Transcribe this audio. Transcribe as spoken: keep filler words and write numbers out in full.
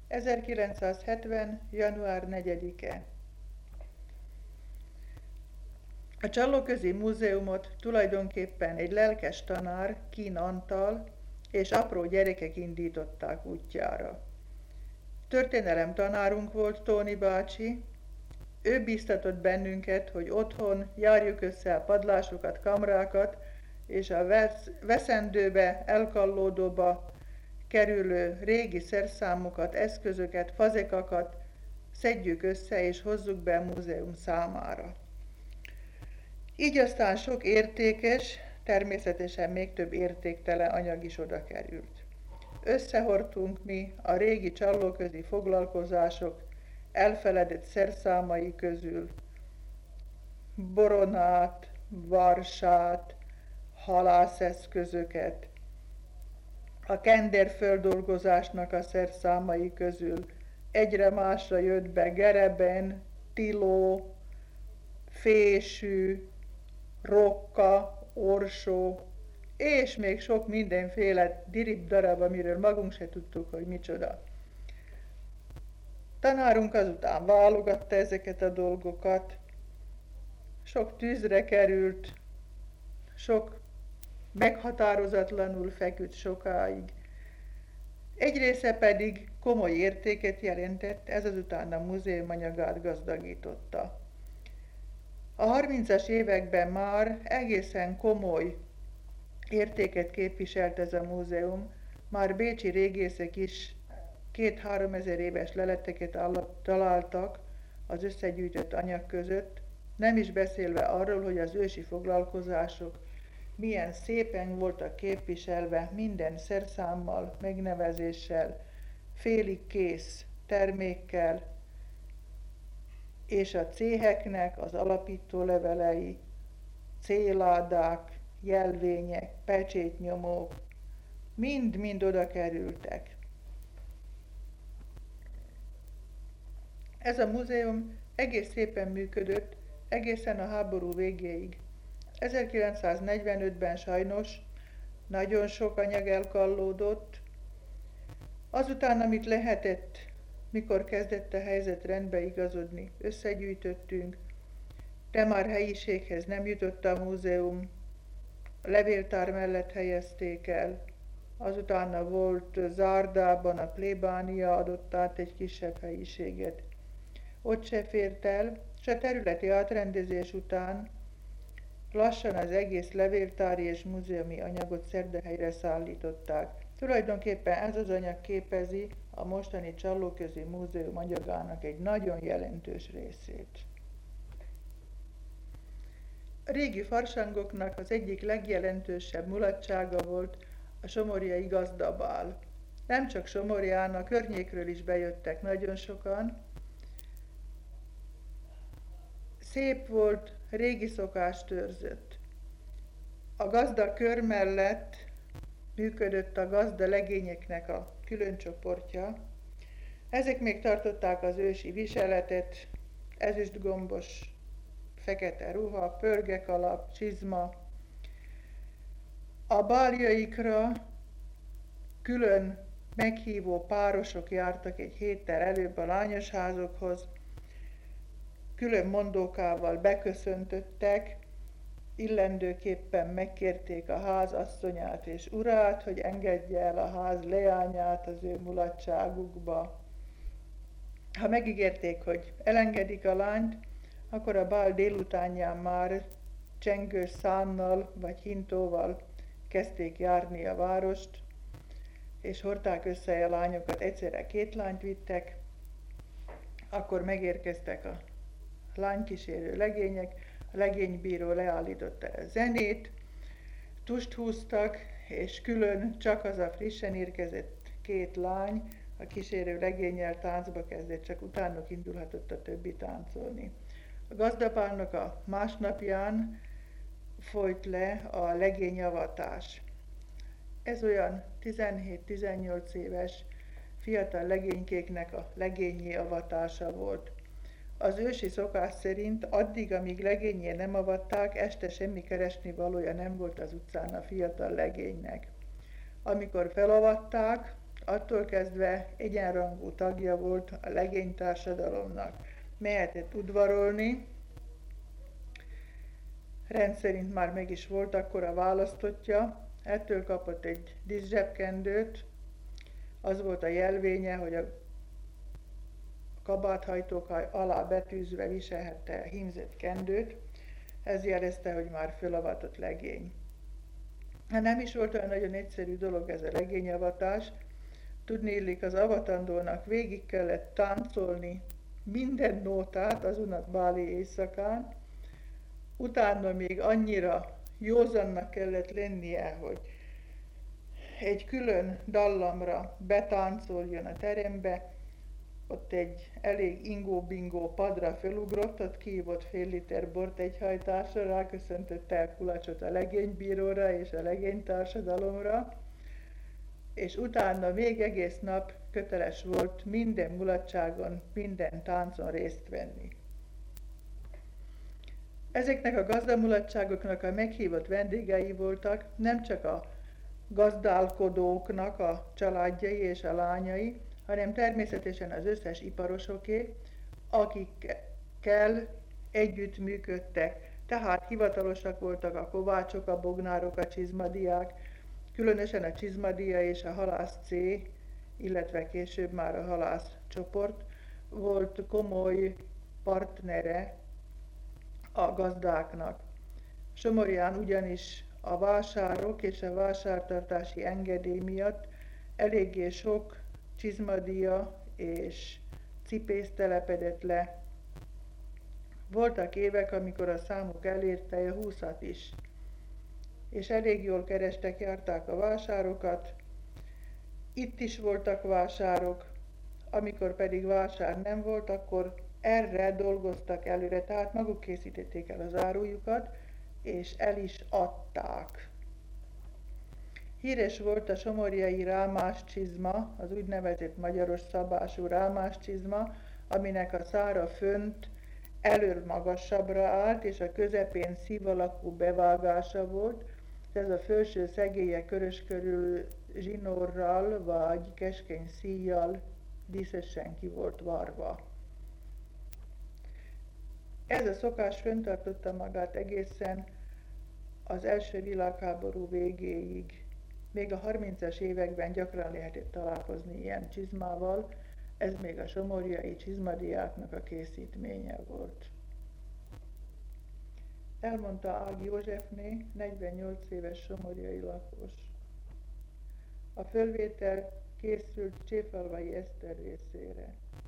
ezerkilencszázhetven. január negyedike. A Csallóközi Múzeumot tulajdonképpen egy lelkes tanár, Kín Antal és apró gyerekek indították útjára. Történelem tanárunk volt Tóni bácsi, ő bíztatott bennünket, hogy otthon járjuk össze a padlásokat, kamrákat, és a vesz, veszendőbe, elkallódóba kerülő régi szerszámokat, eszközöket, fazekakat szedjük össze és hozzuk be a múzeum számára. Így aztán sok értékes, természetesen még több értéktelen anyag is oda került. Összehordtunk mi a régi csallóközi foglalkozások elfeledett szerszámai közül boronát, varsát, halászeszközöket, a kenderföldolgozásnak a szerszámai közül egyre másra jött be gereben, tiló, fésű, rokka, orsó, és még sok mindenféle dirib darab, amiről magunk se tudtuk, hogy micsoda. Tanárunk azután válogatta ezeket a dolgokat, sok tűzre került, sok meghatározatlanul feküdt sokáig. Egy része pedig komoly értéket jelentett, ez azután a múzeum anyagát gazdagította. A harmincas években már egészen komoly értéket képviselt ez a múzeum, már bécsi régészek is két-három ezer éves leleteket találtak az összegyűjtött anyag között, nem is beszélve arról, hogy az ősi foglalkozások milyen szépen voltak képviselve minden szerszámmal, megnevezéssel, félig kész termékkel, és a céheknek az alapító levelei, céládák, jelvények, pecsétnyomók, mind-mind oda kerültek. Ez a múzeum egész szépen működött, egészen a háború végéig. ezerkilencszáznegyvenötben sajnos nagyon sok anyag elkallódott. Azután, amit lehetett, mikor kezdett a helyzet rendbe igazodni, összegyűjtöttünk, de már helyiséghez nem jutott a múzeum, a levéltár mellett helyezték el, azutána volt Zárdában, a plébánia adott át egy kisebb helyiséget. Ott se fért el, és a területi átrendezés után lassan az egész levéltári és múzeumi anyagot Szerdahelyre szállították. Tulajdonképpen ez az anyag képezi a mostani Csallóközi Múzeum anyagának egy nagyon jelentős részét. A régi farsangoknak az egyik legjelentősebb mulatsága volt a somorjai gazdabál. Nem csak Somorján, a környékről is bejöttek nagyon sokan. Szép volt, régi szokást őrzött. A gazda kör mellett működött a gazda legényeknek a külön csoportja. Ezek még tartották az ősi viseletet, ezüstgombos, fekete ruha, pörgekalap, csizma. A báljaikra külön meghívó párosok jártak egy héttel előbb a lányosházokhoz, külön mondókával beköszöntöttek, illendőképpen megkérték a ház asszonyát és urát, hogy engedje el a ház leányát az ő mulatságukba. Ha megígérték, hogy elengedik a lányt, akkor a bál délutánján már csengős szánnal vagy hintóval kezdték járni a várost, és hordták össze a lányokat, egyszerre két lányt vittek, akkor megérkeztek a lánykísérő legények, a legénybíró leállította a zenét, tust húztak, és külön csak az a frissen érkezett két lány a kísérő legénnyel táncba kezdett, csak utánuk indulhatott a többi táncolni. A gazdapálnak a másnapján folyt le a legényavatás. Ez olyan tizenhét-tizennyolc éves fiatal legénykéknek a legényé avatása volt. Az ősi szokás szerint addig, amíg legényé nem avatták, este semmi keresni valója nem volt az utcán a fiatal legénynek. Amikor felavatták, attól kezdve egyenrangú tagja volt a legénytársadalomnak. Mehetett udvarolni, rendszerint már meg is volt akkor a választottja, ettől kapott egy díszsebkendőt, az volt a jelvénye, hogy a kabáthajtók alá betűzve viselhette a hímzett kendőt, ez jelezte, hogy már fölavatott legény. Hát nem is volt olyan nagyon egyszerű dolog ez a legényavatás, tudniillik az avatandónak végig kellett táncolni minden nótát az unatbáli éjszakán, utána még annyira józannak kellett lennie, hogy egy külön dallamra betáncoljon a terembe, ott egy elég ingó-bingó padra felugrott, ott kihívott fél liter bort egy hajtásra, ráköszöntötte a kulacsot a legénybíróra és a legénytársadalomra, és utána még egész nap köteles volt minden mulatságon, minden táncon részt venni. Ezeknek a gazdamulatságoknak a meghívott vendégei voltak nem csak a gazdálkodóknak a családjai és a lányai, hanem természetesen az összes iparosoké, akikkel együtt működtek. Tehát hivatalosak voltak a kovácsok, a bognárok, a csizmadiák, különösen a csizmadia és a halász C, illetve később már a halász csoport volt komoly partnere a gazdáknak. Somorján ugyanis a vásárok és a vásártartási engedély miatt eléggé sok csizmadia és cipész telepedett le. Voltak évek, amikor a számuk elérte a húszat is, és elég jól kerestek, járták a vásárokat. Itt is voltak vásárok, amikor pedig vásár nem volt, akkor erre dolgoztak előre, tehát maguk készítették el az árujukat, és el is adták. Híres volt a somorjai rámás csizma, az úgynevezett magyaros szabású rámás csizma, aminek a szára fönt elől magasabbra állt, és a közepén szív alakú bevágása volt. Ez a felső szegélye körös körül zsinórral vagy keskeny szíjjal díszesen ki volt varva. Ez a szokás fenntartotta magát egészen az első világháború végéig. Még a harmincas években gyakran lehetett találkozni ilyen csizmával, ez még a somorjai csizmadiáknak a készítménye volt. Elmondta Ág Józsefné, negyvennyolc éves somorjai lakos. A fölvétel készült Cséfalvai Eszter részére.